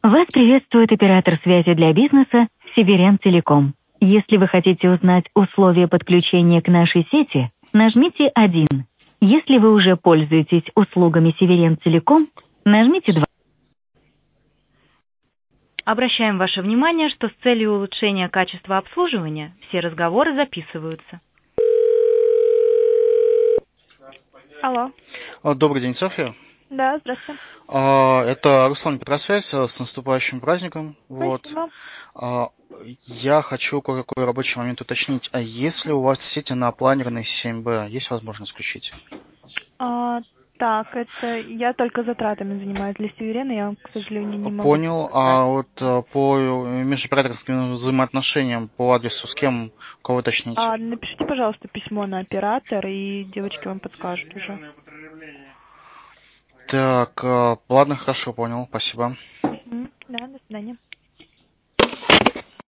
Вас приветствует оператор связи для бизнеса Северен Телеком. Если вы хотите узнать условия подключения к нашей сети, нажмите 1. Если вы уже пользуетесь услугами Северен Телеком, нажмите 2. Обращаем ваше внимание, что с целью улучшения качества обслуживания все разговоры записываются. Алло. Добрый день, Софья. Да, здравствуйте. Это Руслан Петросвязь, с наступающим праздником. Спасибо. Я хочу кое-какой рабочий момент уточнить. А если у вас сети на планерной 7B, есть возможность включить? Так, это я только затратами занимаюсь для Северена, я, к сожалению, не могу. Понял. А вот по межоператорским взаимоотношениям по адресу с кем, кого уточнить? Напишите, пожалуйста, письмо на оператор, и девочки вам подскажут уже. Так, ладно, хорошо, понял, спасибо. Да, до свидания.